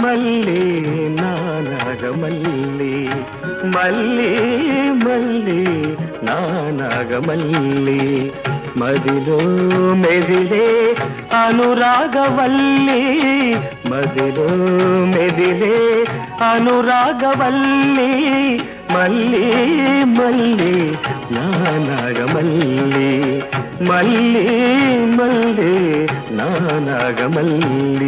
మల్లి నానగమల్లి మల్లి మల్లి నానగమల్లి మదిలో మెదిలే అనురాగవల్లి మదిలో మెదిలే అనురాగవల్లి మల్లి మల్లి నానగమల్లి మల్లి మల్లి నానగమల్లి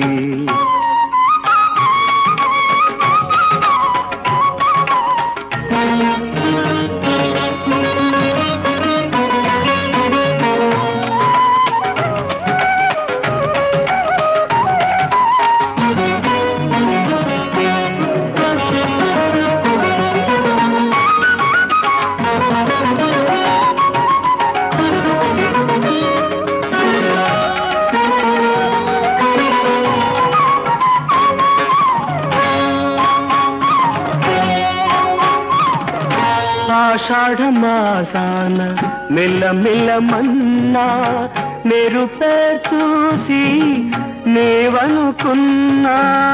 ఆషాఢమాసాన మెల్ల మెల్లమన్నా మెరుపే చూసి నేవనుకున్నా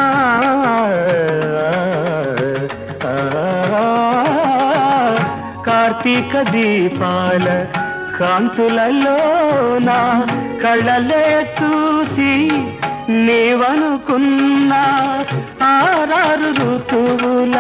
కార్తీక దీపాల కాంతులలోన కళ్ళలే చూసి నేవనుకున్నా ఆరారు ఋతువుల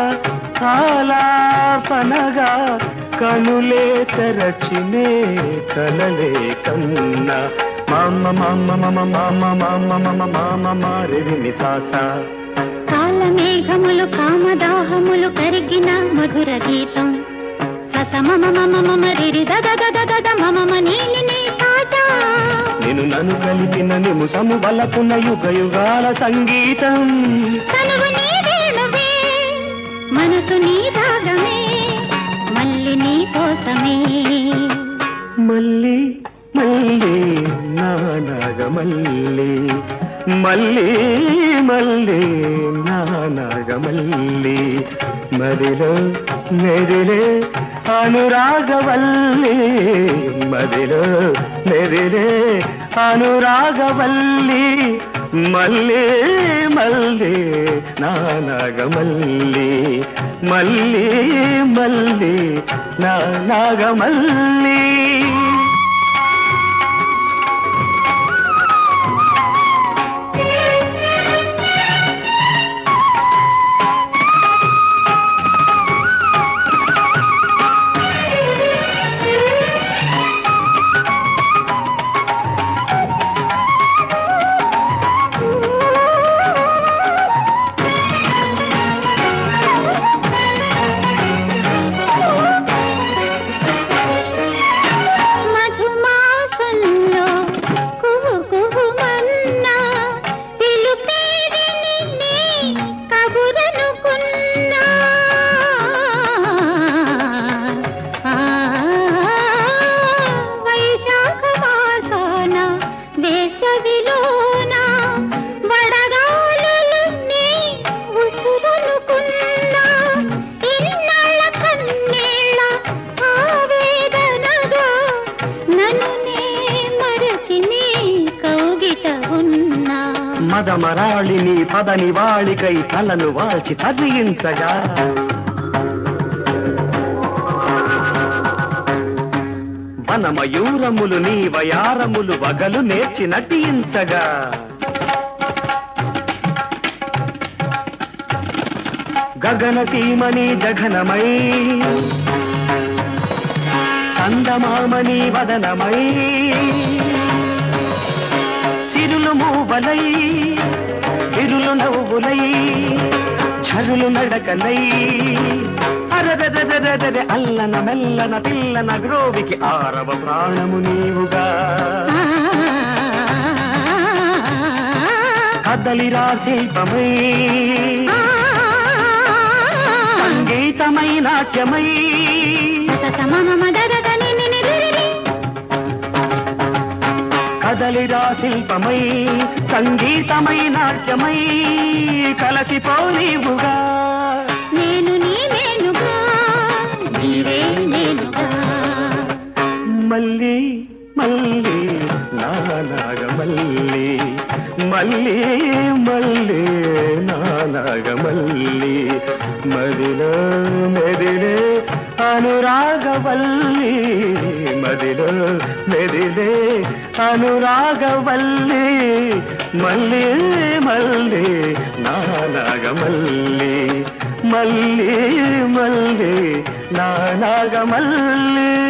ఆలాపనగా కనులే తెరచినే కలలే కన్నా మామ మామ మమ మామ మామ మమ మామ మారిని సాస కాలమేఘములు కామదాహములు కరిగిన మధుర గీతం సత మమ మమ మమ రిరి దద దద దద మమ నీలిని పాట నేను నన్ను కలిపిన నిముసము బలపున యుగ యుగాల సంగీతం తనువు నీ వేణువే మనసు నీ రాగమే మల్లి నీ కోసమే మల్లి మల్లి నానగమల్లి మల్లి మల్లి నానగమల్లి మదిలో మెదిలే అనురాగవల్లి మదిలో మెదిలే అనురాగవల్లి మల్లి మల్లి నానగమల్లి మల్లి మల్లి నానగమల్లి మదమరాళిని పదని వాళికై తలను వాల్చి తదియించగా వనమయూరములు నీ వయారములు వగలు నేర్చి నటించగా గగన సీమని జఘనమై కందమామని వదనమై చిరులు మూవలై ఇరులు నవ్వులై ఝరులు నడకలై అరదదదదదద అల్లన మెల్లన పిల్లన గ్రోవికి ఆరవ ప్రాణము నీవుగా కదలిరా శిల్పమై సంగీతమై నాట్యమై కదలిరా శిల్పమై సంగీతమై నాట్యమై కలసిపో నీవుగా నేను నీ నేనుగా నీవే నేనుగా మల్లి మల్లి నానగమల్లి మల్లి మల్లి నాన నాగమల్లి మదిలో మెదిలే అనురాగవల్లి మదిలో మెదిలే అనురాగవల్లి మల్లి మల్లి నా నాగమల్లి మల్లి మల్లి నా నాగమల్లి